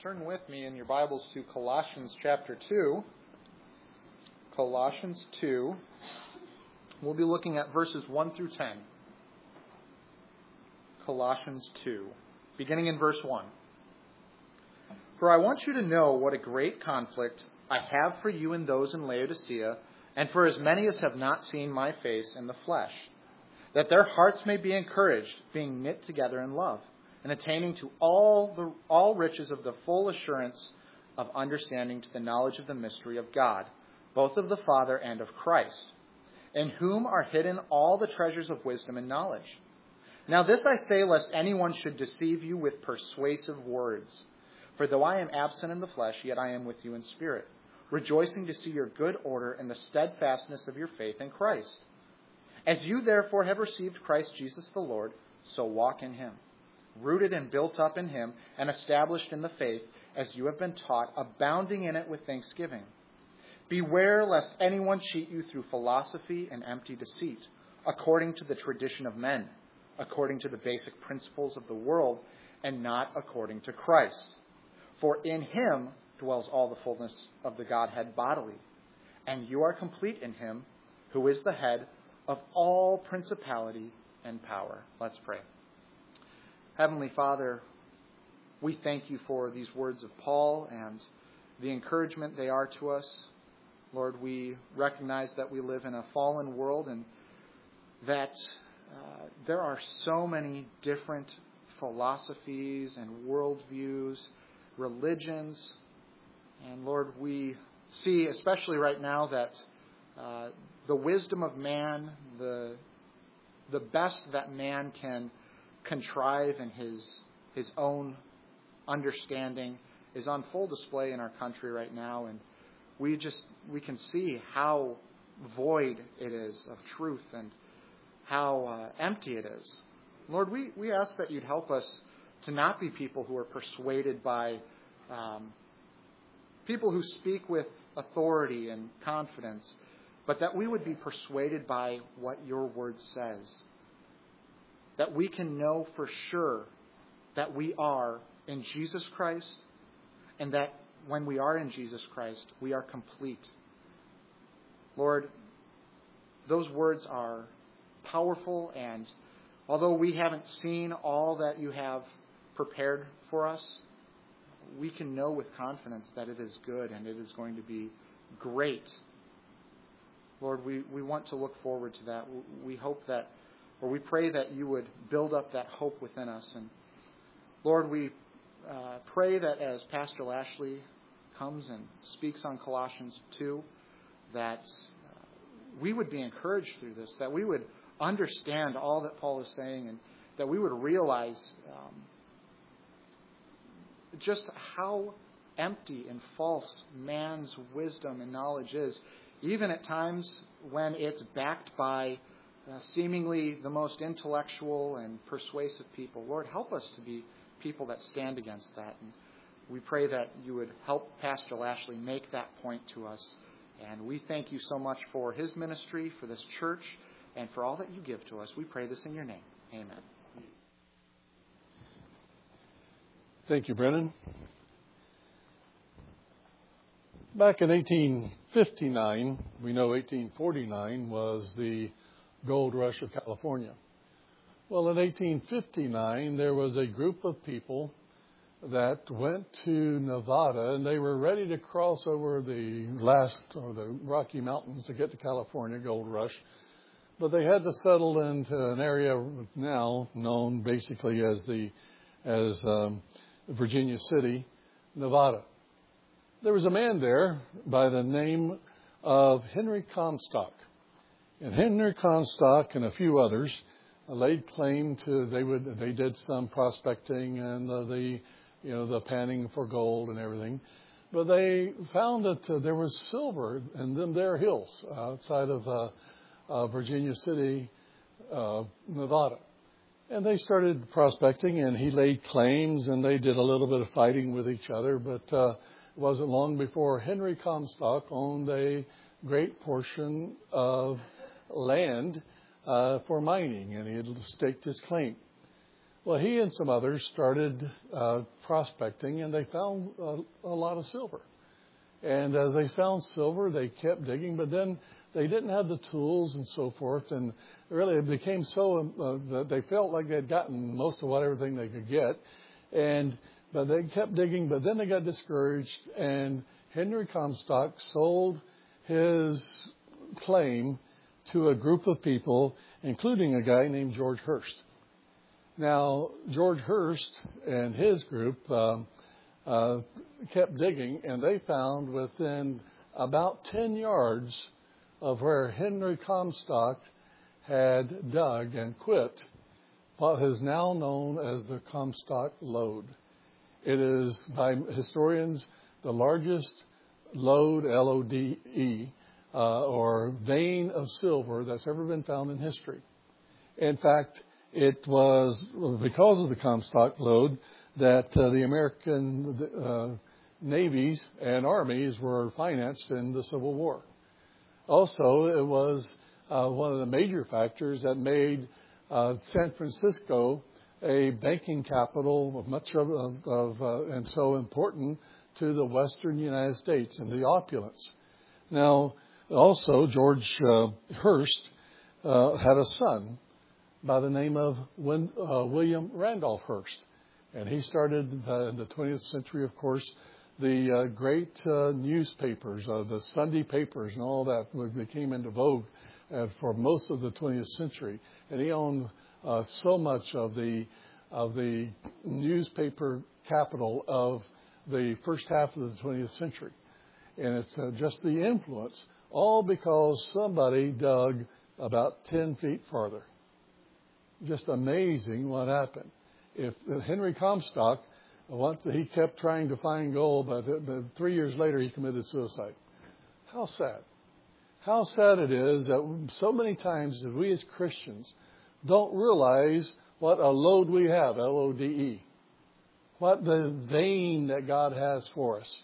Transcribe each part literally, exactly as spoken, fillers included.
turn with me in your Bibles to Colossians chapter two. Colossians two. We'll be looking at verses one through ten. Colossians two, beginning in verse one. For I want you to know what a great conflict I have for you and those in Laodicea, and for as many as have not seen my face in the flesh, that their hearts may be encouraged, being knit together in love, and attaining to all the all riches of the full assurance of understanding to the knowledge of the mystery of God, both of the Father and of Christ, in whom are hidden all the treasures of wisdom and knowledge. Now this I say, lest anyone should deceive you with persuasive words. For though I am absent in the flesh, yet I am with you in spirit, rejoicing to see your good order and the steadfastness of your faith in Christ. As you therefore have received Christ Jesus the Lord, so walk in him, rooted and built up in him, and established in the faith, as you have been taught, abounding in it with thanksgiving. Beware lest anyone cheat you through philosophy and empty deceit, according to the tradition of men, according to the basic principles of the world, and not according to Christ. For in him dwells all the fullness of the Godhead bodily, and you are complete in him, who is the head of all principality and power. Let's pray. Heavenly Father, we thank you for these words of Paul and the encouragement they are to us. Lord, we recognize that we live in a fallen world and that uh, there are so many different philosophies and worldviews, religions. And Lord, we see, especially right now, that uh, the wisdom of man, the the best that man can contrive in his his own understanding is on full display in our country right now, and we just we can see how void it is of truth and how uh, empty it is. Lord, we, we ask that you'd help us to not be people who are persuaded by um, people who speak with authority and confidence, but that we would be persuaded by what your word says. That we can know for sure that we are in Jesus Christ, and that when we are in Jesus Christ, we are complete. Lord, those words are powerful, and although we haven't seen all that you have prepared for us, we can know with confidence that it is good and it is going to be great. Lord, we, we want to look forward to that. We hope that Or we pray that you would build up that hope within us. And Lord, we uh, pray that as Pastor Lashley comes and speaks on Colossians two, that uh, we would be encouraged through this, that we would understand all that Paul is saying, and that we would realize um, just how empty and false man's wisdom and knowledge is, even at times when it's backed by Uh, seemingly the most intellectual and persuasive people. Lord, help us to be people that stand against that. And we pray that you would help Pastor Lashley make that point to us. And we thank you so much for his ministry, for this church, and for all that you give to us. We pray this in your name. Amen. Thank you, Brennan. Back in eighteen fifty-nine, we know eighteen forty-nine was the gold rush of California. Well, in eighteen fifty-nine, there was a group of people that went to Nevada, and they were ready to cross over the last, or the Rocky Mountains to get to California, gold rush. But they had to settle into an area now known basically as the as um, Virginia City, Nevada. There was a man there by the name of Henry Comstock. And Henry Comstock and a few others uh, laid claim to they would they did some prospecting and uh, the you know the panning for gold and everything, but they found that uh, there was silver in them there hills outside of uh, uh, Virginia City, uh, Nevada, and they started prospecting, and he laid claims, and they did a little bit of fighting with each other, but uh, it wasn't long before Henry Comstock owned a great portion of land uh, for mining, and he had staked his claim. Well, he and some others started uh, prospecting, and they found a, a lot of silver. And as they found silver, they kept digging, but then they didn't have the tools and so forth, and really it became so uh, that they felt like they'd gotten most of what everything they could get, and but they kept digging. But then they got discouraged, and Henry Comstock sold his claim to a group of people, including a guy named George Hurst. Now, George Hurst and his group um, uh, kept digging, and they found within about ten yards of where Henry Comstock had dug and quit what is now known as the Comstock Lode. It is, by historians, the largest lode, L O D E, uh, or vein of silver that's ever been found in history. In fact, it was because of the Comstock Lode that uh, the American uh, navies and armies were financed in the Civil War. Also, it was uh, one of the major factors that made uh, San Francisco a banking capital of much of, of, of uh, and so important to the western United States and the opulence. Now, also, George uh, Hurst uh, had a son by the name of Win, uh, William Randolph Hearst. And he started uh, in the twentieth century, of course, the uh, great uh, newspapers, uh, the Sunday papers and all that, they came into vogue uh, for most of the twentieth century. And he owned uh, so much of the of the newspaper capital of the first half of the twentieth century. And it's uh, just the influence, all because somebody dug about ten feet farther. Just amazing what happened. If Henry Comstock, what, he kept trying to find gold, but, but three years later he committed suicide. How sad. How sad it is that so many times that we as Christians don't realize what a load we have, L O D E. What the vein that God has for us.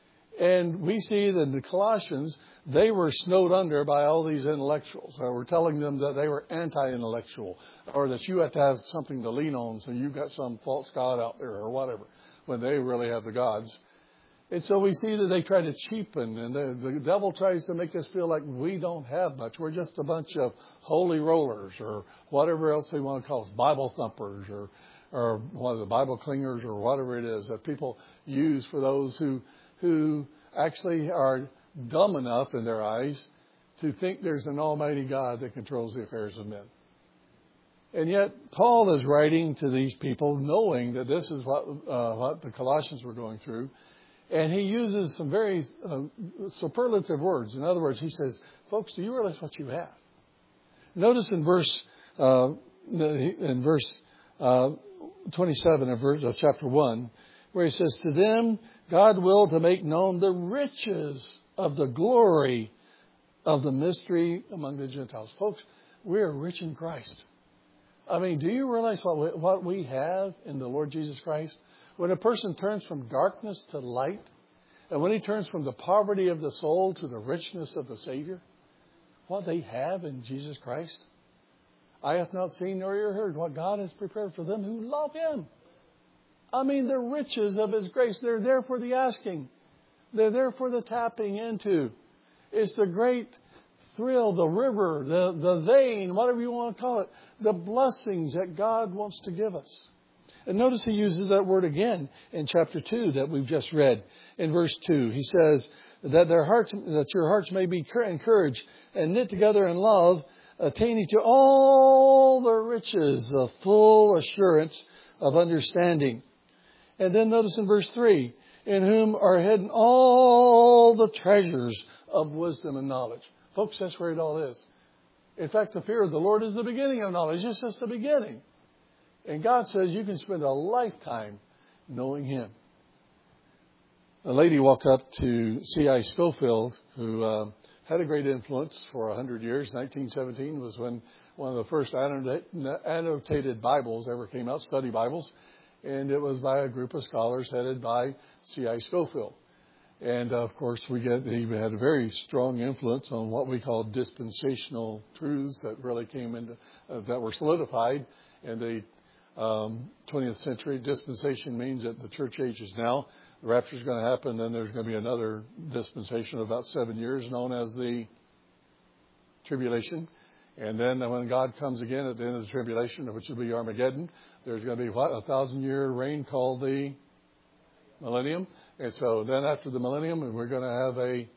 And we see that in the Colossians, they were snowed under by all these intellectuals. They were telling them that they were anti-intellectual, or that you have to have something to lean on, so you've got some false god out there or whatever, when they really have the gods. And so we see that they try to cheapen, and the, the devil tries to make us feel like we don't have much. We're just a bunch of holy rollers, or whatever else they want to call us, Bible thumpers, or or one of the Bible clingers, or whatever it is that people use for those who who actually are dumb enough in their eyes to think there's an almighty God that controls the affairs of men. And yet, Paul is writing to these people knowing that this is what, uh, what the Colossians were going through. And he uses some very uh, superlative words. In other words, he says, folks, do you realize what you have? Notice in verse uh, in verse uh, twenty-seven of, verse, of chapter one, where he says, to them God willed to make known the riches of the glory of the mystery among the Gentiles. Folks, we are rich in Christ. I mean, do you realize what we, what we have in the Lord Jesus Christ? When a person turns from darkness to light, and when he turns from the poverty of the soul to the richness of the Savior, what they have in Jesus Christ. I have not seen nor ear heard what God has prepared for them who love Him. I mean, the riches of His grace, they're there for the asking. They're there for the tapping into. It's the great thrill, the river, the, the vein, whatever you want to call it, the blessings that God wants to give us. And notice he uses that word again in chapter two that we've just read. In verse two, he says that their hearts, that your hearts may be encouraged and knit together in love, attaining to all the riches of full assurance of understanding. And then notice in verse three, in whom are hidden all the treasures of wisdom and knowledge. Folks, that's where it all is. In fact, the fear of the Lord is the beginning of knowledge. It's just the beginning. And God says you can spend a lifetime knowing Him. A lady walked up to C I Scofield, who uh, had a great influence for one hundred years. nineteen seventeen was when one of the first annotated Bibles ever came out, study Bibles. And it was by a group of scholars headed by C I Scofield. And, of course, we get he had a very strong influence on what we call dispensational truths that really came into, uh, that were solidified in the um, twentieth century. Dispensation means that the church age is now. The rapture is going to happen. Then there's going to be another dispensation of about seven years known as the tribulation. And then when God comes again at the end of the tribulation, which will be Armageddon, there's going to be what? A thousand-year reign called the millennium. And so then after the millennium, we're going to have a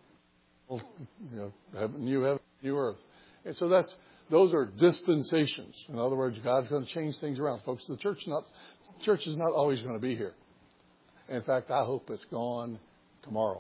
you know, have new heaven, new earth. And so that's those are dispensations. In other words, God's going to change things around, folks. The church not church is not always going to be here. In fact, I hope it's gone tomorrow.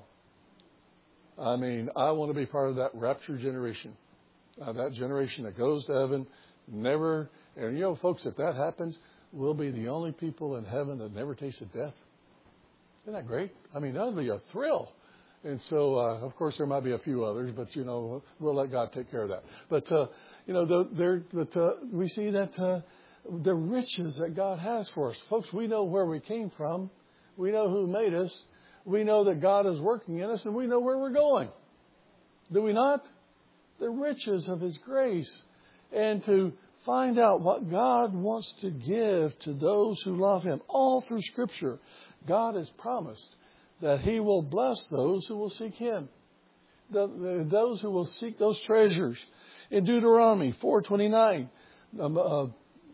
I mean, I want to be part of that rapture generation. Uh, that generation that goes to heaven, never, and you know, folks, if that happens, we'll be the only people in heaven that never tasted death. Isn't that great? I mean, that would be a thrill. And so, uh, of course, there might be a few others, but, you know, we'll let God take care of that. But, uh, you know, the, there, but, uh, we see that uh, the riches that God has for us. Folks, we know where we came from. We know who made us. We know that God is working in us, and we know where we're going. Do we not? The riches of His grace, and to find out what God wants to give to those who love Him. All through Scripture, God has promised that He will bless those who will seek Him, the, the, those who will seek those treasures. In Deuteronomy four twenty-nine, um, uh,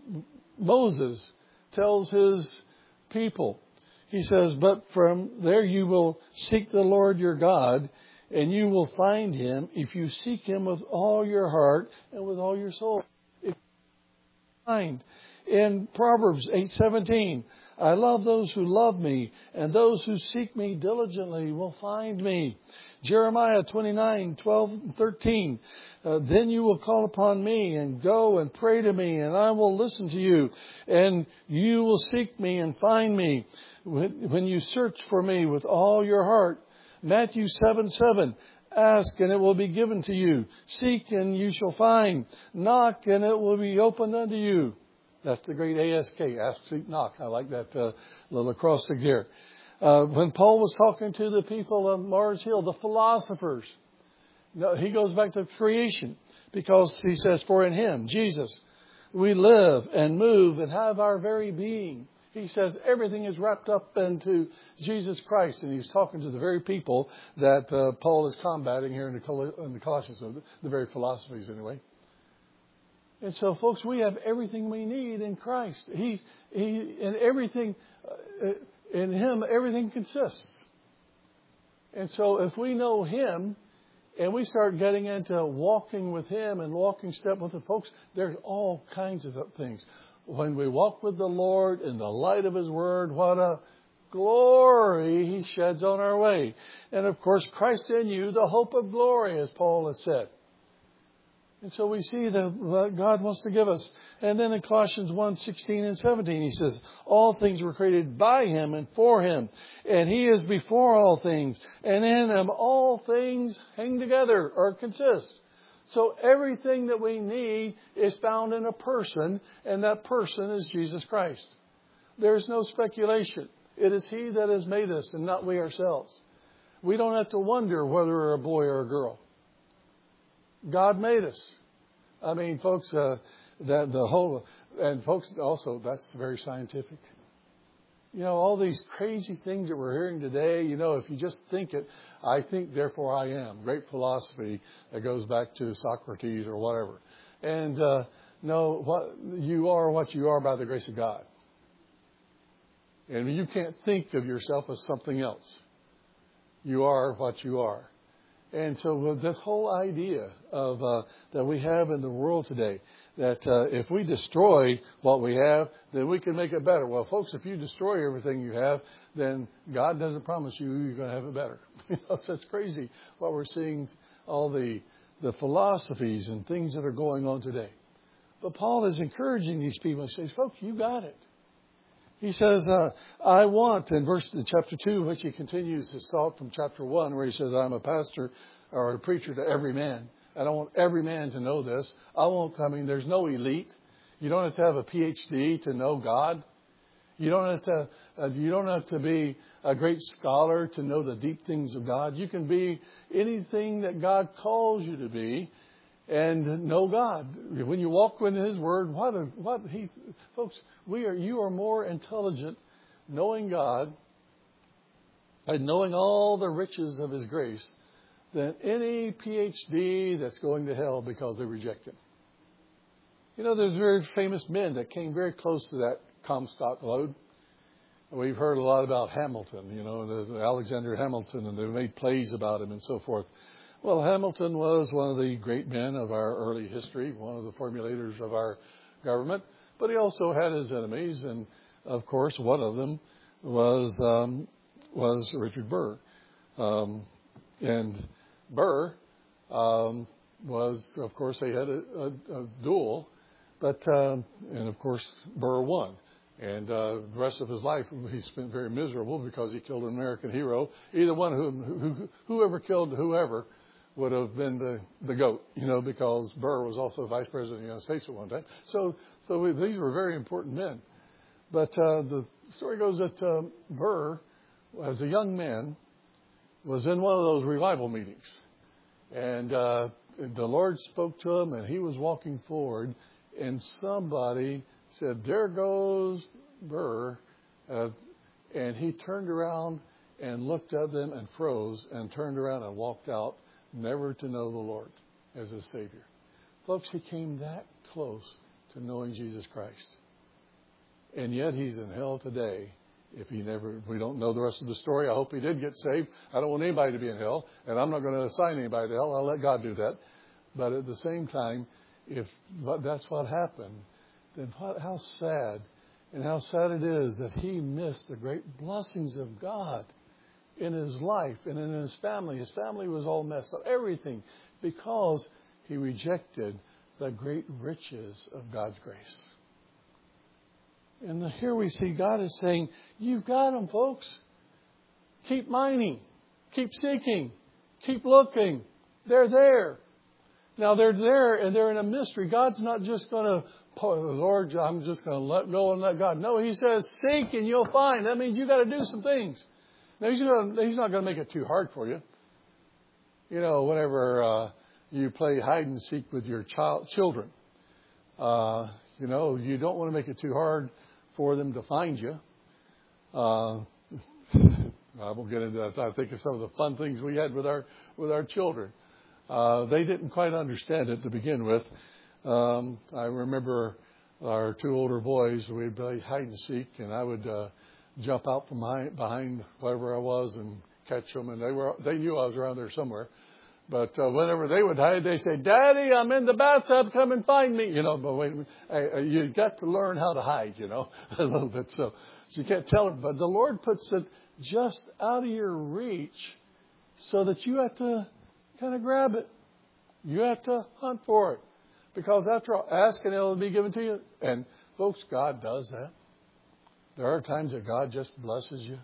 Moses tells his people, he says, "But from there you will seek the Lord your God, and you will find Him if you seek Him with all your heart and with all your soul." If you find in Proverbs eight seventeen, "I love those who love me, and those who seek me diligently will find me." Jeremiah twenty-nine twelve and thirteen, uh, "Then you will call upon me and go and pray to me, and I will listen to you, and you will seek me and find me when you search for me with all your heart." Matthew seven seven, "Ask and it will be given to you. Seek and you shall find. Knock and it will be opened unto you." That's the great A S K, ask, seek, knock. I like that uh, little acrostic there. Uh, when Paul was talking to the people of Mars Hill, the philosophers, no, he goes back to creation because he says, "For in Him, Jesus, we live and move and have our very being." He says everything is wrapped up into Jesus Christ. And he's talking to the very people that uh, Paul is combating here in the, Col- in the Colossians, the, the very philosophies anyway. And so, folks, we have everything we need in Christ. He, he, in everything, uh, in Him, everything consists. And so if we know Him and we start getting into walking with Him and walking step with Him, folks, there's all kinds of things. When we walk with the Lord in the light of His Word, what a glory He sheds on our way. And, of course, Christ in you, the hope of glory, as Paul has said. And so we see that what God wants to give us. And then in Colossians one sixteen and seventeen, he says, "All things were created by Him and for Him. And He is before all things. And in Him all things hang together or consist." So everything that we need is found in a person, and that person is Jesus Christ. There is no speculation. It is He that has made us and not we ourselves. We don't have to wonder whether we're a boy or a girl. God made us. I mean, folks, uh, that the whole, and folks, also, that's very scientific. You know, all these crazy things that we're hearing today, you know, if you just think it, I think, therefore I am. Great philosophy that goes back to Socrates or whatever. And, uh, no, what, you are what you are by the grace of God. And you can't think of yourself as something else. You are what you are. And so this whole idea of uh, that we have in the world today, that uh, if we destroy what we have, then we can make it better. Well, folks, if you destroy everything you have, then God doesn't promise you you're going to have it better. You know, that's crazy what we're seeing, all the the philosophies and things that are going on today. But Paul is encouraging these people. He says, folks, you got it. He says, uh, I want, in verse in chapter two, which he continues his thought from chapter one, where he says, I'm a pastor or a preacher to every man. And I want every man to know this. I won't, I mean, there's no elite. You don't have to have a P H D to know God. You don't have to, uh, you don't have to be a great scholar to know the deep things of God. You can be anything that God calls you to be. and know God. When you walk in His Word, what, a, what He, folks, we are, you are more intelligent knowing God and knowing all the riches of His grace than any P H D that's going to hell because they reject Him. You know, there's very famous men that came very close to that Comstock lode. We've heard a lot about Hamilton, you know, the Alexander Hamilton, and they've made plays about him and so forth. Well, Hamilton was one of the great men of our early history, one of the formulators of our government, but he also had his enemies, and of course, one of them was um, was Richard Burr. Um, and Burr um, was, of course, they had a, a, a duel, but um, and of course, Burr won. And uh, the rest of his life, he spent very miserable because he killed an American hero. Either one, who, who, whoever killed whoever, would have been the, the GOAT, you know, because Burr was also vice president of the United States at one time. So, so we, these were very important men. But uh, the story goes that uh, Burr, as a young man, was in one of those revival meetings, and uh, the Lord spoke to him, and he was walking forward, and somebody said, "There goes Burr," uh, and he turned around and looked at them and froze, and turned around and walked out, never to know the Lord as his Savior. Folks, he came that close to knowing Jesus Christ. And yet he's in hell today if he never, we don't know the rest of the story. I hope he did get saved. I don't want anybody to be in hell, and I'm not going to assign anybody to hell. I'll let God do that. But at the same time, if that's what happened, then what, how sad, and how sad it is that he missed the great blessings of God in his life and in his family. His family was all messed up, everything, because he rejected the great riches of God's grace. And here we see God is saying, you've got them, folks. Keep mining. Keep seeking. Keep looking. They're there. Now, they're there, and they're in a mystery. God's not just going to, Lord, I'm just going to let go and let God. No, He says, seek and you'll find. That means you've got to do some things. Now, He's, gonna, he's not going to make it too hard for you. You know, whenever uh, you play hide and seek with your child, children, uh, you know, you don't want to make it too hard for them to find you. Uh, I won't get into that. I think of some of the fun things we had with our with our children. Uh, they didn't quite understand it to begin with. Um, I remember our two older boys. We'd play hide and seek, and I would uh, jump out from behind, behind wherever I was and catch them. And they were they knew I was around there somewhere. But uh, whenever they would hide, they say, "Daddy, I'm in the bathtub. Come and find me." You know, but wait, I, you got to learn how to hide, you know, a little bit. So, so you can't tell them. But the Lord puts it just out of your reach so that you have to kind of grab it. You have to hunt for it. Because after all, ask and it will be given to you. And folks, God does that. There are times that God just blesses you.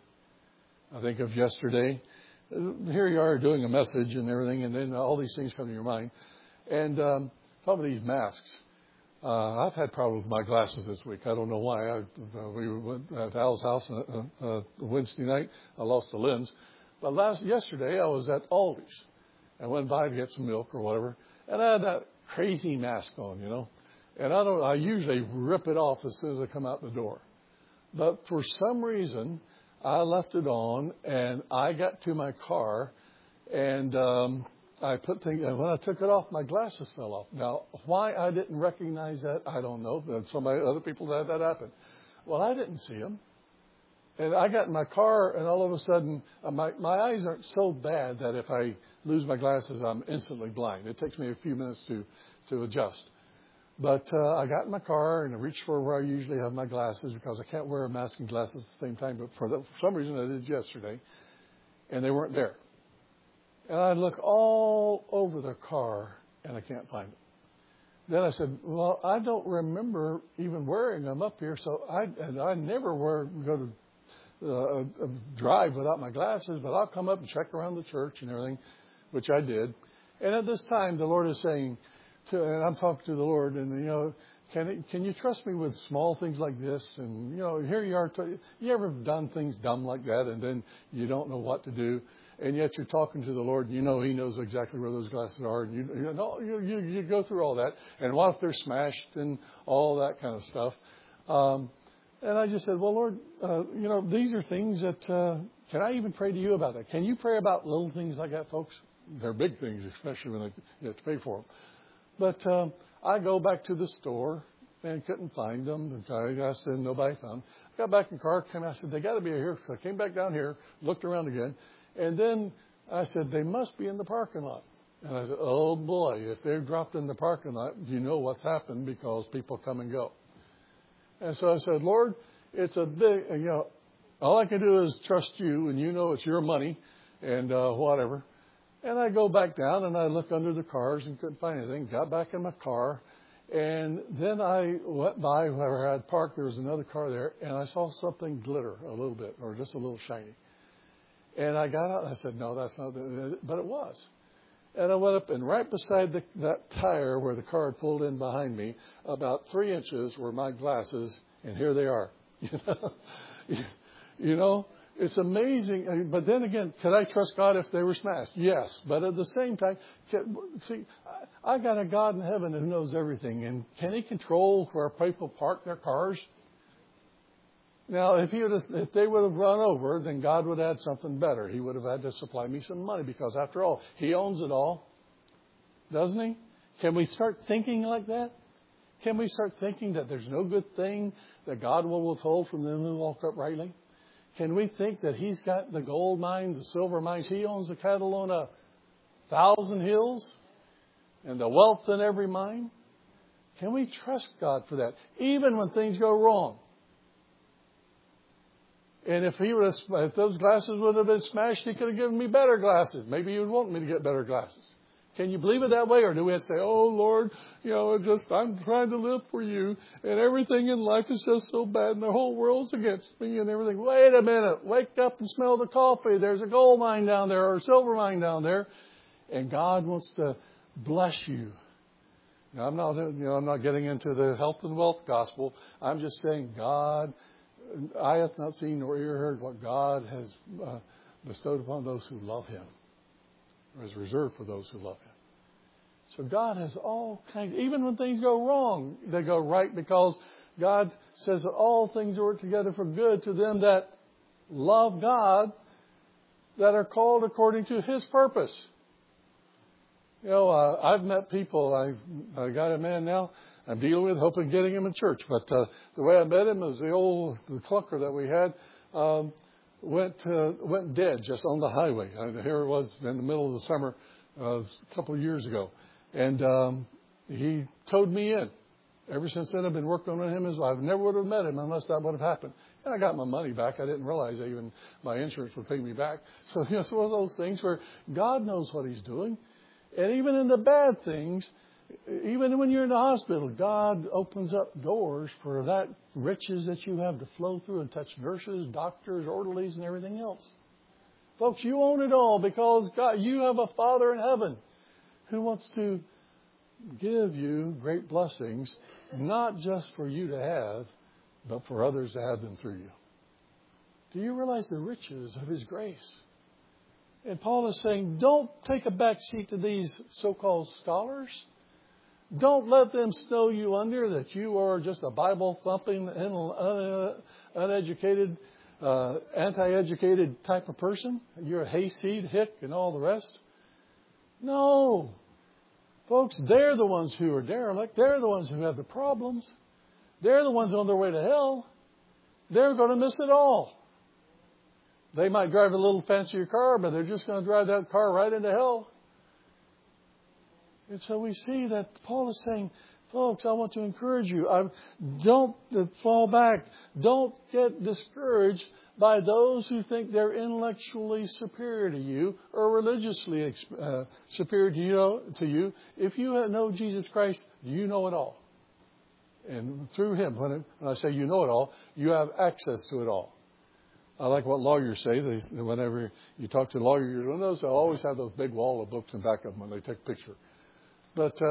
I think of yesterday. Here you are doing a message and everything, and then all these things come to your mind. And um, some of these masks. Uh, I've had problems with my glasses this week. I don't know why. I, uh, we went at Al's house uh, uh, Wednesday night. I lost the lens. But last yesterday, I was at Aldi's. I went by to get some milk or whatever, and I had that crazy mask on, you know. And I don't. I usually rip it off as soon as I come out the door. But for some reason, I left it on, and I got to my car, and um, I put things. And when I took it off, my glasses fell off. Now, why I didn't recognize that, I don't know. But somebody, other people had that happen. Well, I didn't see them, and I got in my car, and all of a sudden, uh, my my eyes aren't so bad that if I lose my glasses, I'm instantly blind. It takes me a few minutes to to adjust. But uh, I got in my car and I reached for where I usually have my glasses because I can't wear a mask and glasses at the same time. But for, the, for some reason, I did yesterday, and they weren't there. And I look all over the car, and I can't find them. Then I said, well, I don't remember even wearing them up here, so I and I never wear, go to uh, a drive without my glasses, but I'll come up and check around the church and everything, which I did. And at this time, the Lord is saying, To, and I'm talking to the Lord, and, you know, can it, can you trust me with small things like this? And, you know, here you are. T- you ever done things dumb like that and then you don't know what to do? And yet you're talking to the Lord and you know He knows exactly where those glasses are. And you, you know, you, you, you go through all that. And what if they're smashed and all that kind of stuff? Um, and I just said, well, Lord, uh, you know, these are things that, uh, can I even pray to you about that? Can you pray about little things like that, folks? They're big things, especially when you have to pay for them. But um, I go back to the store and couldn't find them. I asked them, nobody found them. I got back in the car, came, I said, they got to be here. So I came back down here, looked around again. And then I said, they must be in the parking lot. And I said, oh, boy, if they're dropped in the parking lot, you know what's happened because people come and go. And so I said, Lord, it's a big, you know, all I can do is trust you, and you know it's your money and uh, whatever. And I go back down, and I look under the cars and couldn't find anything. Got back in my car, and then I went by where I had parked. There was another car there, and I saw something glitter a little bit, or just a little shiny. And I got out, and I said, no, that's not the, but it was. And I went up, and right beside the, that tire where the car had pulled in behind me, about three inches were my glasses, and here they are. You know, you know, it's amazing. But then again, could I trust God if they were smashed? Yes. But at the same time, see, I got a God in heaven who knows everything. And can He control where people park their cars? Now, if he would have, if they would have run over, then God would have had something better. He would have had to supply me some money because, after all, He owns it all. Doesn't He? Can we start thinking like that? Can we start thinking that there's no good thing that God will withhold from them who walk uprightly? Can we think that He's got the gold mines, the silver mines? He owns the cattle on a thousand hills and the wealth in every mine? Can we trust God for that, even when things go wrong? And if he would have, if those glasses would have been smashed, He could have given me better glasses. Maybe He would want me to get better glasses. Can you believe it that way? Or do we have to say, oh, Lord, you know, it's just I'm trying to live for you, and everything in life is just so bad, and the whole world's against me and everything. Wait a minute. Wake up and smell the coffee. There's a gold mine down there or a silver mine down there. And God wants to bless you. Now, I'm not, you know, I'm not getting into the health and wealth gospel. I'm just saying God, I have not seen nor ear heard what God has uh, bestowed upon those who love Him, or is reserved for those who love Him. So God has all kinds, even when things go wrong, they go right because God says that all things work together for good to them that love God, that are called according to His purpose. You know, uh, I've met people, I've, I got a man now I'm dealing with, hoping getting him in church. But uh, the way I met him is the old the clunker that we had um, went uh, went dead just on the highway. I, here it was in the middle of the summer uh, a couple of years ago. And um, he towed me in. Ever since then, I've been working on him as well. I never would have met him unless that would have happened. And I got my money back. I didn't realize that even my insurance would pay me back. So you know, it's one of those things where God knows what He's doing. And even in the bad things, even when you're in the hospital, God opens up doors for that riches that you have to flow through and touch nurses, doctors, orderlies, and everything else. Folks, you own it all because God, you have a Father in heaven who wants to give you great blessings, not just for you to have, but for others to have them through you. Do you realize the riches of His grace? And Paul is saying, don't take a back seat to these so-called scholars. Don't let them snow you under that you are just a Bible-thumping, uneducated, uh, anti-educated type of person. You're a hayseed, hick, and all the rest. No. Folks, they're the ones who are derelict. They're the ones who have the problems. They're the ones on their way to hell. They're going to miss it all. They might drive a little fancier car, but they're just going to drive that car right into hell. And so we see that Paul is saying, folks, I want to encourage you. I, don't fall back. Don't get discouraged by those who think they're intellectually superior to you or religiously uh, superior to you, to you. If you know Jesus Christ, you know it all. And through Him, when, it, when I say you know it all, you have access to it all. I like what lawyers say. They, whenever you talk to lawyers, you'll notice they always have those big wall of books in back of them when they take a picture. But uh,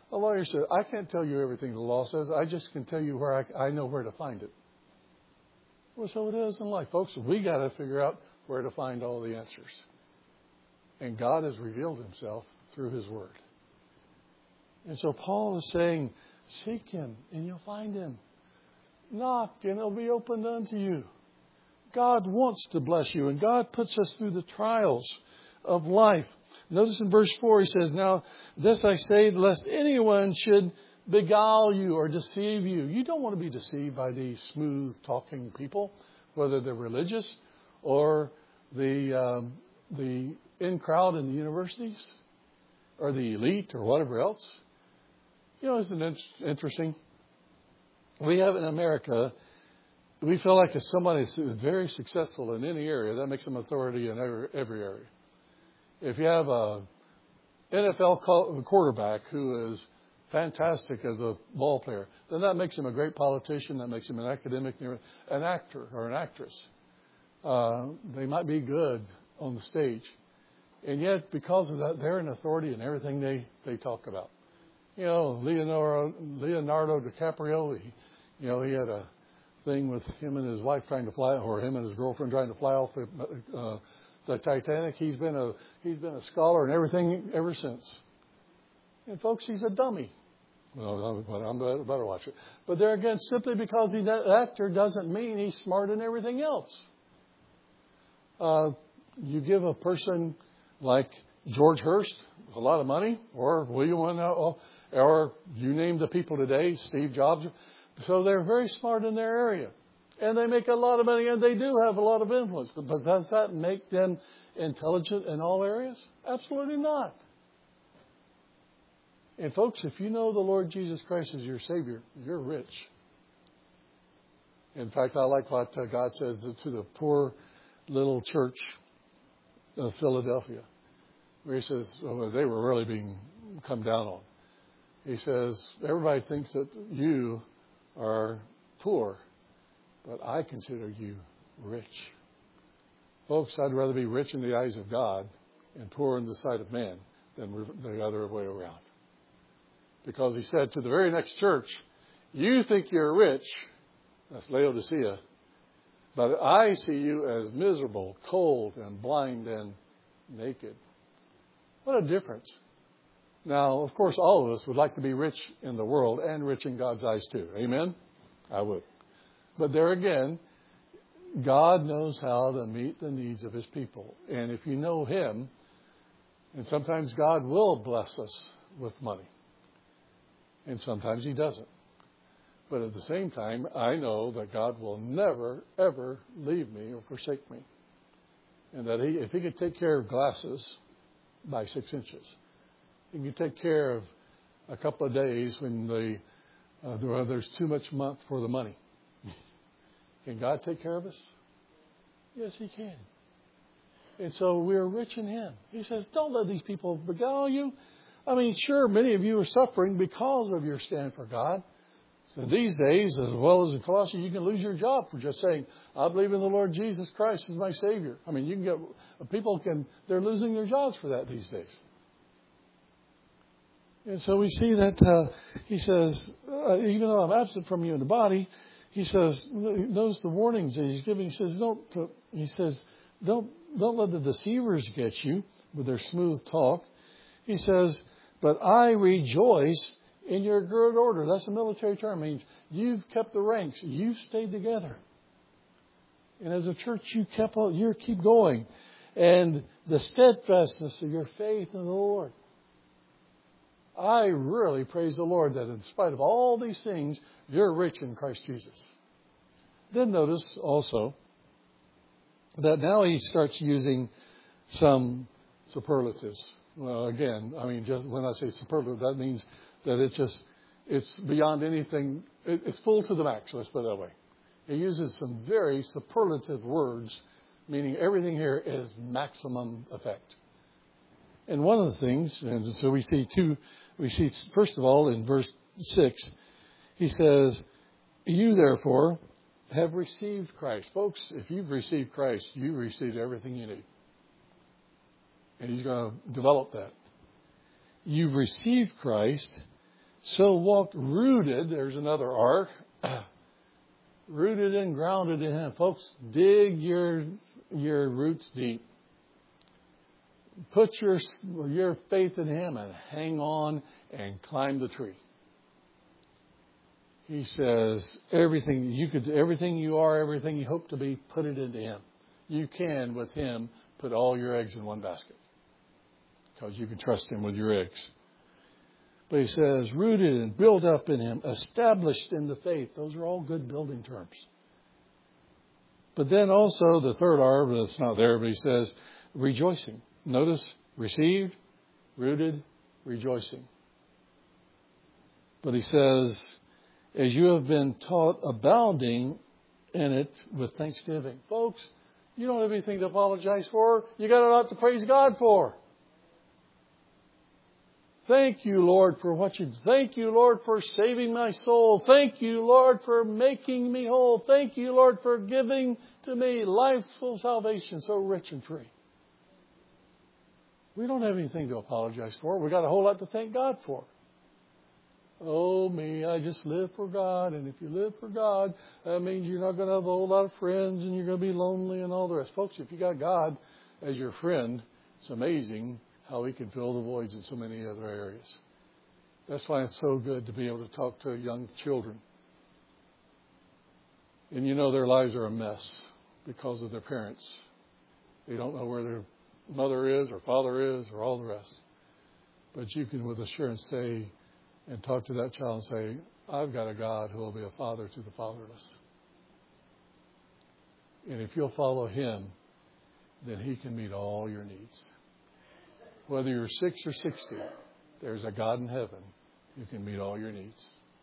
A lawyer said, I can't tell you everything the law says. I just can tell you where I, I know where to find it. Well, so it is in life, folks. We got to figure out where to find all the answers. And God has revealed himself through his word. And so Paul is saying, seek him and you'll find him. Knock and it'll be opened unto you. God wants to bless you, and God puts us through the trials of life. Notice in verse four, he says, now this I say, lest anyone should beguile you or deceive you. You don't want to be deceived by these smooth talking people, whether they're religious or the um, the in crowd in the universities or the elite or whatever else. You know, isn't it interesting? We have in America, we feel like if somebody is very successful in any area, that makes them authority in every, every area. If you have a N F L quarterback who is fantastic as a ball player, then that makes him a great politician. That makes him an academic, an actor or an actress. Uh, they might be good on the stage. And yet, because of that, they're an authority in everything they, they talk about. You know, Leonardo, Leonardo DiCaprio, he, you know, he had a thing with him and his wife trying to fly, or him and his girlfriend trying to fly off the, uh, the Titanic. He's been a he's been a scholar and everything ever since. And folks, he's a dummy. Well, I'm better, better watch it. But there again, simply because he's an actor doesn't mean he's smart in everything else. Uh, you give a person like George Hurst a lot of money, or William, or you name the people today, Steve Jobs. So they're very smart in their area. And they make a lot of money, and they do have a lot of influence. But does that make them intelligent in all areas? Absolutely not. And folks, if you know the Lord Jesus Christ as your Savior, you're rich. In fact, I like what God says to the poor little church of Philadelphia, where he says, well, they were really being come down on. He says, everybody thinks that you are poor, but I consider you rich. Folks, I'd rather be rich in the eyes of God and poor in the sight of man than the other way around. Because he said to the very next church, you think you're rich, that's Laodicea, but I see you as miserable, cold, and blind, and naked. What a difference. Now, of course, all of us would like to be rich in the world and rich in God's eyes too. Amen? I would. But there again, God knows how to meet the needs of his people. And if you know him, and sometimes God will bless us with money. And sometimes he doesn't. But at the same time, I know that God will never, ever leave me or forsake me. And that he, if he could take care of glasses by six inches, he can take care of a couple of days when the, uh, there's too much month for the money. Can God take care of us? Yes, he can. And so we're rich in him. He says, don't let these people beguile you. I mean, sure, many of you are suffering because of your stand for God. So these days, as well as in Colossae, you can lose your job for just saying, I believe in the Lord Jesus Christ as my Savior. I mean, you can get, people can, they're losing their jobs for that these days. And so we see that uh, he says, uh, even though I'm absent from you in the body, he says, notice the warnings that he's giving. He says, don't, uh, he says, don't, don't let the deceivers get you with their smooth talk. He says, but I rejoice in your good order. That's a military term. It means you've kept the ranks. You've stayed together. And as a church, you kept, you keep going. And the steadfastness of your faith in the Lord. I really praise the Lord that in spite of all these things, you're rich in Christ Jesus. Then notice also that now he starts using some superlatives. Well, again, I mean, just when I say superlative, that means that it's just, it's beyond anything. It, it's full to the max, let's put it that way. He uses some very superlative words, meaning everything here is maximum effect. And one of the things, and so we see two, we see, first of all, in verse six, he says, you therefore have received Christ. Folks, if you've received Christ, you've received everything you need. And he's going to develop that. You've received Christ, So walk rooted, there's another R, rooted and grounded in Him. Folks, dig your your roots deep. Put your your faith in Him and hang on and climb the tree. He says, everything you could, everything you are, everything you hope to be, put it into Him. You can, with Him, put all your eggs in one basket. Because you can trust Him with your eggs. But He says, rooted and built up in Him, established in the faith. Those are all good building terms. But then also, the third R, but it's not there, but He says, rejoicing. Notice, received, rooted, rejoicing. But He says, as you have been taught, abounding in it with thanksgiving. Folks, you don't have anything to apologize for. You got a lot to praise God for. Thank you, Lord, for what you... Thank you, Lord, for saving my soul. Thank you, Lord, for making me whole. Thank you, Lord, for giving to me life full salvation, so rich and free. We don't have anything to apologize for. We've got a whole lot to thank God for. Oh, me, I just live for God. And if you live for God, that means you're not going to have a whole lot of friends and you're going to be lonely and all the rest. Folks, if you got God as your friend, it's amazing how He can fill the voids in so many other areas. That's why it's so good to be able to talk to young children. And you know their lives are a mess because of their parents. They don't know where their mother is or father is or all the rest. But you can with assurance say and talk to that child and say, I've got a God who will be a father to the fatherless. And if you'll follow Him, then He can meet all your needs. Whether you're six or sixty, there's a God in heaven who can meet all your needs.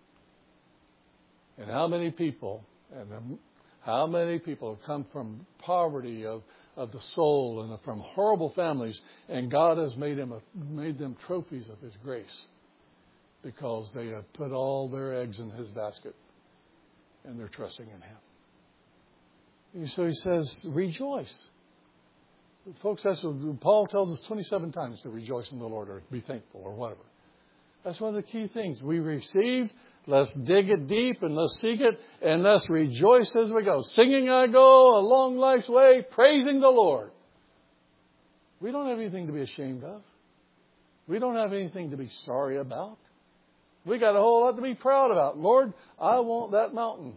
And how many people, and how many people have come from poverty of, of the soul and from horrible families, and God has made them, a, made them trophies of His grace because they have put all their eggs in His basket and they're trusting in Him. And so He says, rejoice. Folks, that's what Paul tells us twenty-seven times to rejoice in the Lord or be thankful or whatever. That's one of the key things. We received, let's dig it deep and let's seek it and let's rejoice as we go. Singing I go along life's way, praising the Lord. We don't have anything to be ashamed of. We don't have anything to be sorry about. We got a whole lot to be proud about. Lord, I want that mountain.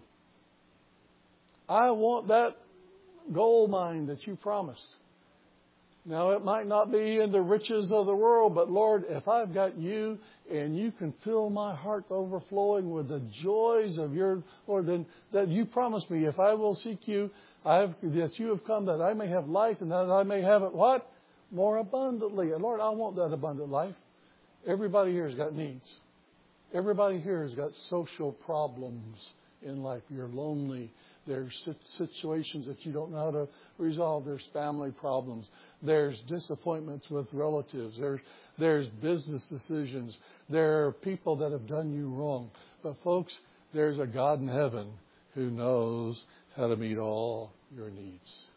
I want that gold mine that You promised. Now, it might not be in the riches of the world, but Lord, if I've got You and You can fill my heart overflowing with the joys of Your, Lord, then that You promised me, if I will seek You, I have, that You have come that I may have life and that I may have it, what? More abundantly. And Lord, I want that abundant life. Everybody here has got needs. Everybody here has got social problems in life. You're lonely. There's situations that you don't know how to resolve. There's family problems. There's disappointments with relatives. There's, there's business decisions. There are people that have done you wrong. But folks, there's a God in heaven who knows how to meet all your needs.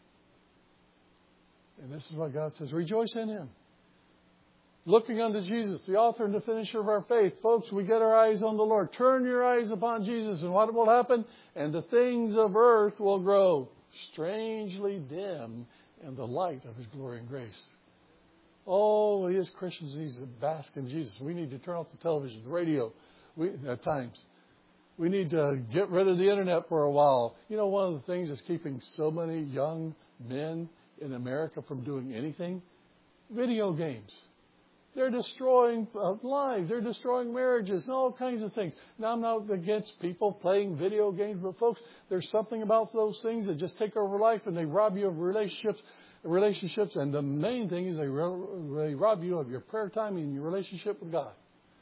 And this is what God says. Rejoice in Him. Looking unto Jesus, the author and the finisher of our faith. Folks, we get our eyes on the Lord. Turn your eyes upon Jesus, and what will happen? And the things of earth will grow strangely dim in the light of His glory and grace. Oh, we as Christians need to bask in Jesus. We need to turn off the television, the radio, we, at times. We need to get rid of the internet for a while. You know, one of the things that's keeping so many young men in America from doing anything? Video games. They're destroying lives. They're destroying marriages and all kinds of things. Now, I'm not against people playing video games, but folks, there's something about those things that just take over life and they rob you of relationships. Relationships, and the main thing is they, they rob you of your prayer time and your relationship with God.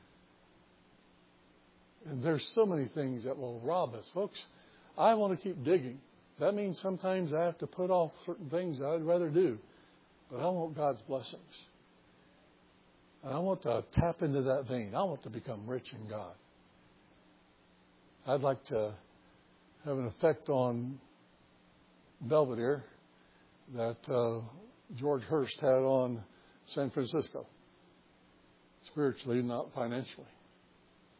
And there's so many things that will rob us, folks. I want to keep digging. That means sometimes I have to put off certain things that I'd rather do, but I want God's blessings. And I want to tap into that vein. I want to become rich in God. I'd like to have an effect on Belvedere that uh, George Hurst had on San Francisco. Spiritually, not financially.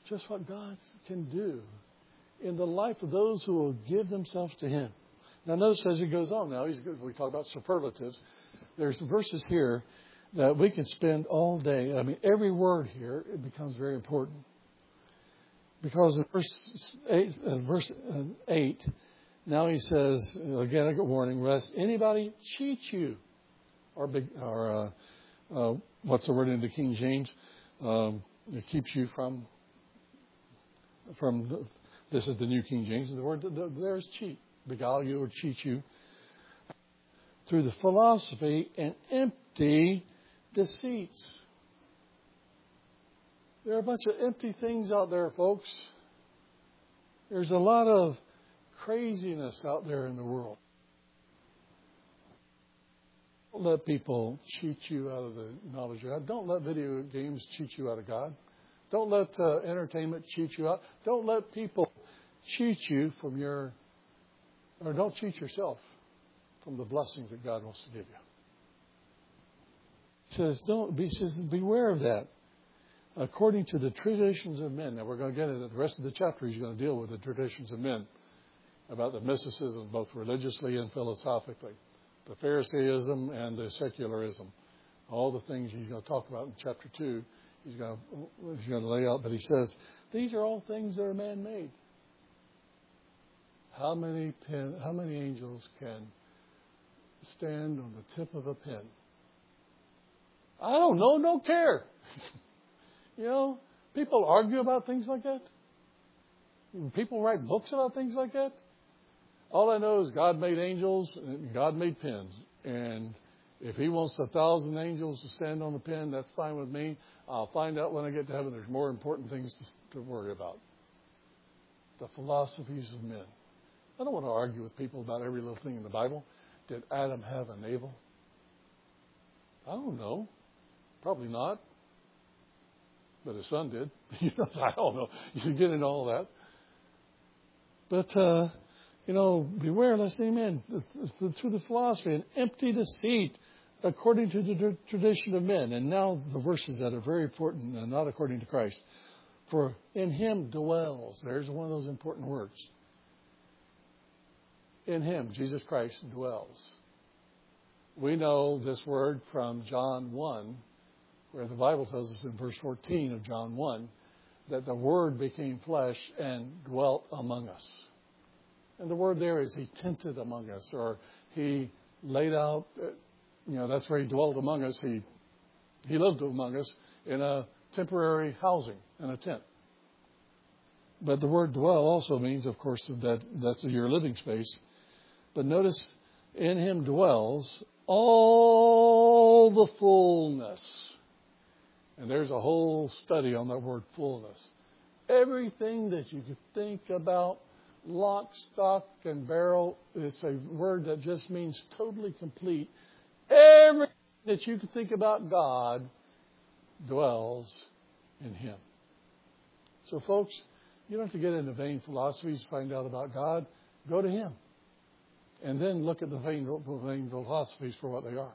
just what God can do in the life of those who will give themselves to Him. Now notice as he goes on now, he's, we talk about superlatives. There's verses here that we can spend all day. I mean, every word here, it becomes very important. Because in verse eight, uh, verse eight, now he says, again, a good warning, lest anybody cheat you. Or, big, or uh, uh, what's the word in the King James? Um, it keeps you from, from, this is the New King James, and the word there's cheat. Beguile you or cheat you. Through the philosophy and empty deceits. There are a bunch of empty things out there, folks. There's a lot of craziness out there in the world. Don't let people cheat you out of the knowledge of God. Don't let video games cheat you out of God. Don't let uh, entertainment cheat you out. Don't let people cheat you from your, or don't cheat yourself from the blessings that God wants to give you. He says, don't be, says, beware of that. According to the traditions of men. Now we're going to get into the rest of the chapter. He's going to deal with the traditions of men about the mysticism, both religiously and philosophically, the Pharisaism and the secularism, all the things he's going to talk about in chapter two. He's going to, he's going to lay out, but he says these are all things that are man-made. How many pen, how many angels can stand on the tip of a pen? I don't know. Don't care. You know, people argue about things like that. People write books about things like that. All I know is God made angels and God made pens. And if He wants a thousand angels to stand on the pen, that's fine with me. I'll find out when I get to heaven there's more important things to, to worry about. The philosophies of men. I don't want to argue with people about every little thing in the Bible. Did Adam have a navel? I don't know. Probably not. But his son did. I don't know. You can get into all that. But, uh, you know, beware lest any man, through the philosophy, and empty deceit, according to the tradition of men. And now the verses that are very important, and not according to Christ. For in Him dwells. There's one of those important words. In Him, Jesus Christ, dwells. We know this word from John one, where the Bible tells us in verse fourteen of John one that the Word became flesh and dwelt among us. And the word there is He tented among us, or He laid out, you know, that's where He dwelt among us. He He lived among us in a temporary housing, in a tent. But the word dwell also means, of course, that that's your living space. But notice, in Him dwells all the fullness. And there's a whole study on that word fullness. Everything that you could think about, lock, stock, and barrel, it's a word that just means totally complete. Everything that you could think about God dwells in Him. So, folks, you don't have to get into vain philosophies to find out about God. Go to Him. And then look at the vain, vain philosophies for what they are.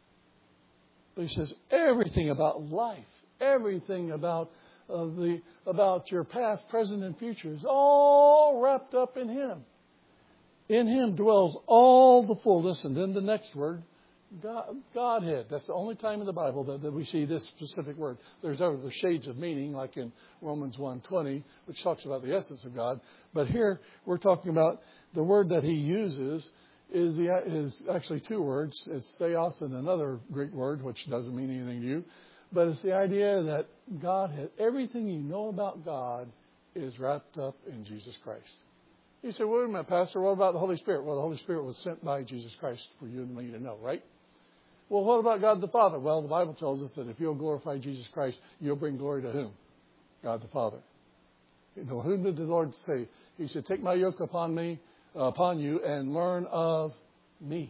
But he says everything about life, everything about uh, the about your past, present, and future is all wrapped up in Him. In Him dwells all the fullness. And then the next word, God, Godhead. That's the only time in the Bible that, that we see this specific word. There's other shades of meaning, like in Romans one twenty, which talks about the essence of God. But here we're talking about the word that he uses is the is actually two words. It's theos and another Greek word, which doesn't mean anything to you. But it's the idea that God had everything you know about God is wrapped up in Jesus Christ. You say, wait a minute, Pastor, what about the Holy Spirit? Well, the Holy Spirit was sent by Jesus Christ for you and me to know, right? Well, what about God the Father? Well, the Bible tells us that if you'll glorify Jesus Christ, you'll bring glory to whom? God the Father. You know, whom did the Lord say? He said, take my yoke upon me, uh, upon you, and learn of me.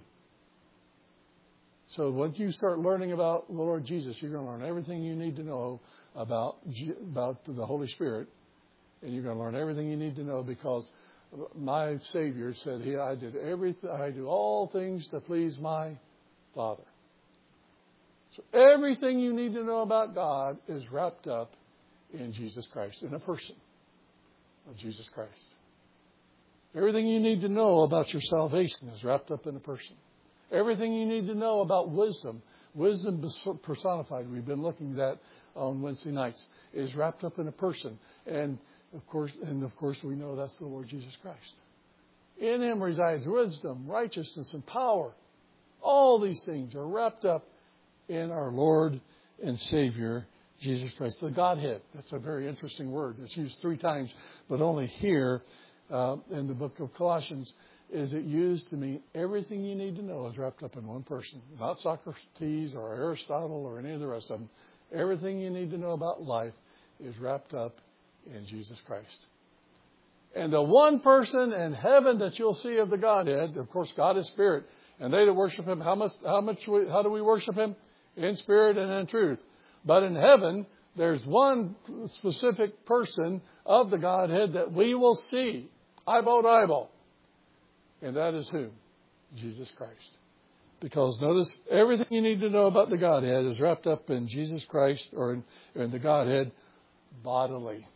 So once you start learning about the Lord Jesus, you're going to learn everything you need to know about, about the Holy Spirit. And you're going to learn everything you need to know because my Savior said, "He, I did everything. I do all things to please my Father." So everything you need to know about God is wrapped up in Jesus Christ, in a person of Jesus Christ. Everything you need to know about your salvation is wrapped up in a person. Everything you need to know about wisdom, wisdom personified, we've been looking at that on Wednesday nights, is wrapped up in a person. And of course, and of course we know that's the Lord Jesus Christ. In Him resides wisdom, righteousness, and power. All these things are wrapped up in our Lord and Savior, Jesus Christ. The Godhead, that's a very interesting word. It's used three times, but only here uh, in the book of Colossians is it used to mean everything you need to know is wrapped up in one person. Not Socrates or Aristotle or any of the rest of them. Everything you need to know about life is wrapped up in Jesus Christ. And the one person in heaven that you'll see of the Godhead, of course, God is spirit. And they that worship Him, how much, how much, how do we worship Him? In spirit and in truth. But in heaven, there's one specific person of the Godhead that we will see, eyeball to eyeball. And that is who? Jesus Christ. Because notice, everything you need to know about the Godhead is wrapped up in Jesus Christ, or in, in the Godhead bodily.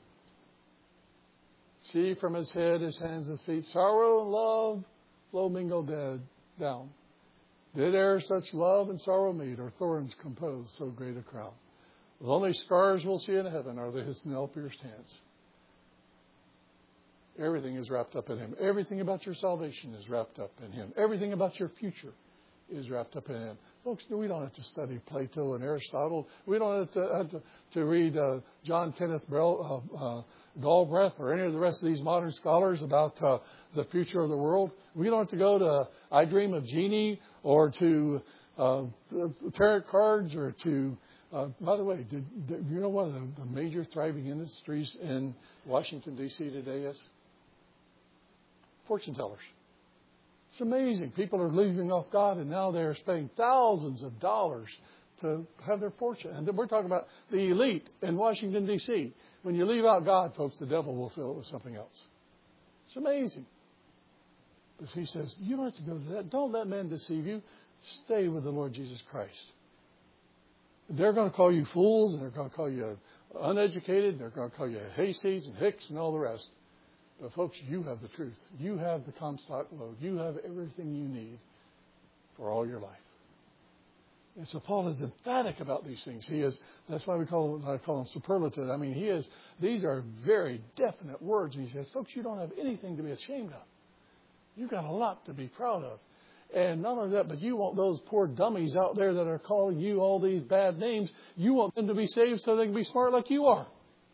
See from His head, His hands, His feet, sorrow and love flow mingled dead down. Did e'er such love and sorrow meet, or thorns compose so great a crown? The only scars we'll see in heaven are the His nail-pierced hands. Everything is wrapped up in Him. Everything about your salvation is wrapped up in Him. Everything about your future is wrapped up in Him. Folks, we don't have to study Plato and Aristotle. We don't have to, have to, to read uh, John Kenneth Brel, uh, uh, Galbraith or any of the rest of these modern scholars about uh, the future of the world. We don't have to go to I Dream of Jeannie or to uh, tarot cards or to, uh, by the way, did, did you know one of the, the major thriving industries in Washington, D C today is? Fortune tellers. It's amazing. People are leaving off God, and now they're spending thousands of dollars to have their fortune. And we're talking about the elite in Washington, D C When you leave out God, folks, the devil will fill it with something else. It's amazing. But He says, you don't have to go to that. Don't let men deceive you. Stay with the Lord Jesus Christ. They're going to call you fools, and they're going to call you uneducated, and they're going to call you hayseeds and hicks and all the rest. But folks, you have the truth. You have the Comstock Lode. You have everything you need for all your life. And so Paul is emphatic about these things. He is. That's why we call him, I call him superlative. I mean, he is. These are very definite words. And he says, folks, you don't have anything to be ashamed of. You've got a lot to be proud of. And not only that, but you want those poor dummies out there that are calling you all these bad names, you want them to be saved so they can be smart like you are.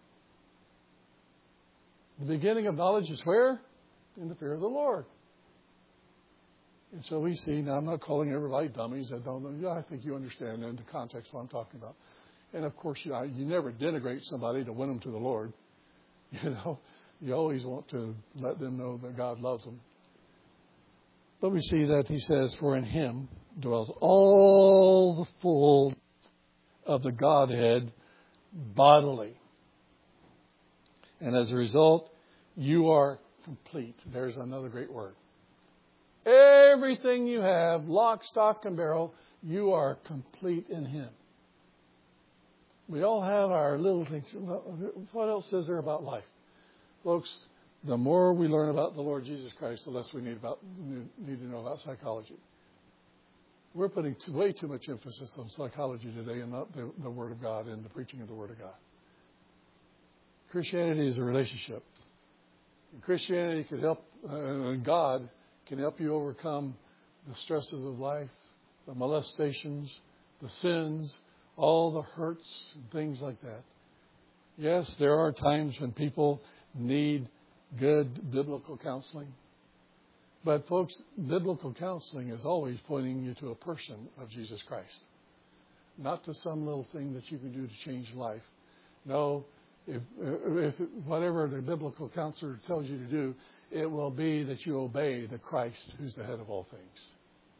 The beginning of knowledge is where? In the fear of the Lord. And so we see, now I'm not calling everybody dummies. I don't know. I think you understand in the context what I'm talking about. And of course, you, know, you never denigrate somebody to win them to the Lord. You know, you always want to let them know that God loves them. But we see that He says, for in Him dwells all the full of the Godhead bodily. And as a result, you are complete. There's another great word. Everything you have, lock, stock, and barrel, you are complete in Him. We all have our little things. What else is there about life? Folks, the more we learn about the Lord Jesus Christ, the less we need, about, need to know about psychology. We're putting too, way too much emphasis on psychology today and not the, the Word of God and the preaching of the Word of God. Christianity is a relationship. And Christianity can help, uh, God can help you overcome the stresses of life, the molestations, the sins, all the hurts and things like that. Yes, there are times when people need good biblical counseling. But folks, biblical counseling is always pointing you to a person of Jesus Christ. Not to some little thing that you can do to change life. No, if, if whatever the biblical counselor tells you to do, it will be that you obey the Christ who's the head of all things.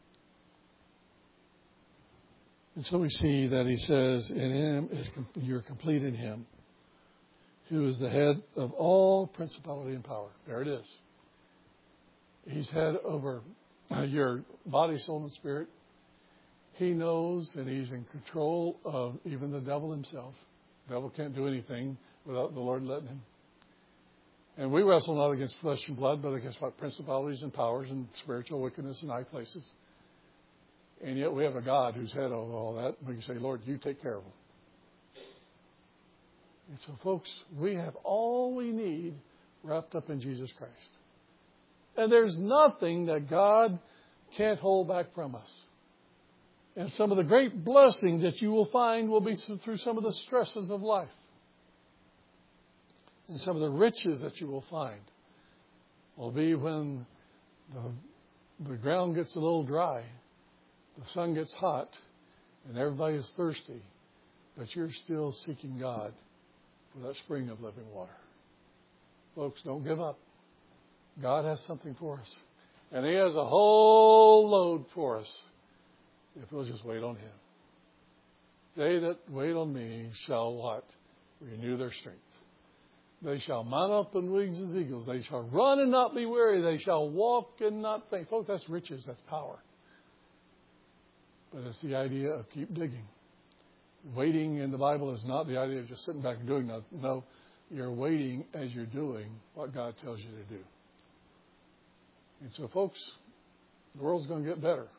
And so we see that He says, in Him is you're complete in Him, who is the head of all principality and power. There it is. He's head over your body, soul, and spirit. He knows and He's in control of even the devil himself. The devil can't do anything without the Lord letting him. And we wrestle not against flesh and blood, but against what principalities and powers and spiritual wickedness in high places. And yet we have a God who's head over all that. And we can say, Lord, you take care of them. And so, folks, we have all we need wrapped up in Jesus Christ. And there's nothing that God can't hold back from us. And some of the great blessings that you will find will be through some of the stresses of life. And some of the riches that you will find will be when the, the ground gets a little dry, the sun gets hot, and everybody is thirsty, but you're still seeking God for that spring of living water. Folks, don't give up. God has something for us. And He has a whole load for us if we'll just wait on Him. They that wait on me shall what? Renew their strength. They shall mount up on wings as eagles. They shall run and not be weary. They shall walk and not faint. Folks, that's riches. That's power. But it's the idea of keep digging. Waiting in the Bible is not the idea of just sitting back and doing nothing. No, you're waiting as you're doing what God tells you to do. And so, folks, the world's going to get better.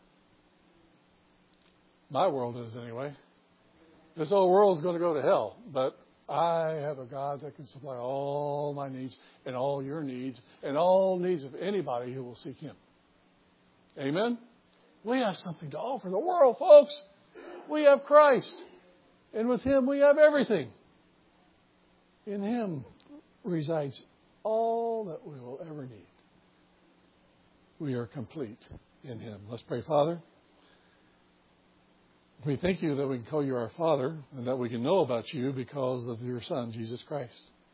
My world is anyway. This whole world's going to go to hell. But I have a God that can supply all my needs and all your needs and all needs of anybody who will seek Him. Amen? We have something to offer the world, folks. We have Christ. And with Him we have everything. In Him resides all that we will ever need. We are complete in Him. Let's pray. Father, we thank you that we can call you our Father and that we can know about you because of your Son, Jesus Christ.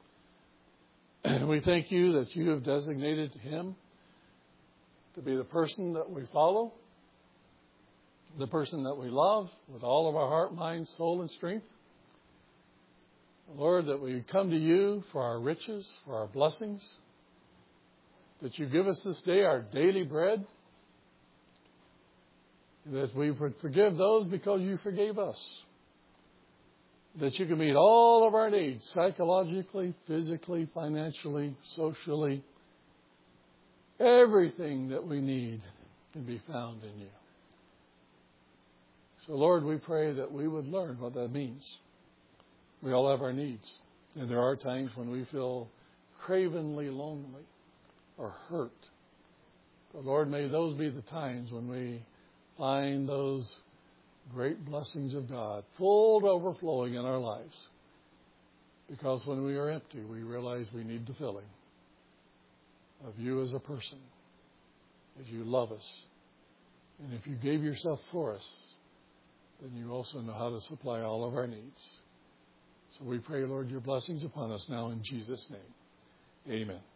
We thank you that you have designated Him to be the person that we follow, the person that we love with all of our heart, mind, soul, and strength. Lord, that we come to you for our riches, for our blessings, that you give us this day our daily bread, that we would forgive those because you forgave us, that you can meet all of our needs psychologically, physically, financially, socially. Everything that we need can be found in you. So, Lord, we pray that we would learn what that means. We all have our needs, and there are times when we feel cravenly lonely or hurt. But, Lord, may those be the times when we find those great blessings of God full to overflowing in our lives. Because when we are empty, we realize we need the filling of you as a person, as you love us. And if you gave yourself for us, then you also know how to supply all of our needs. So we pray, Lord, your blessings upon us now in Jesus' name. Amen.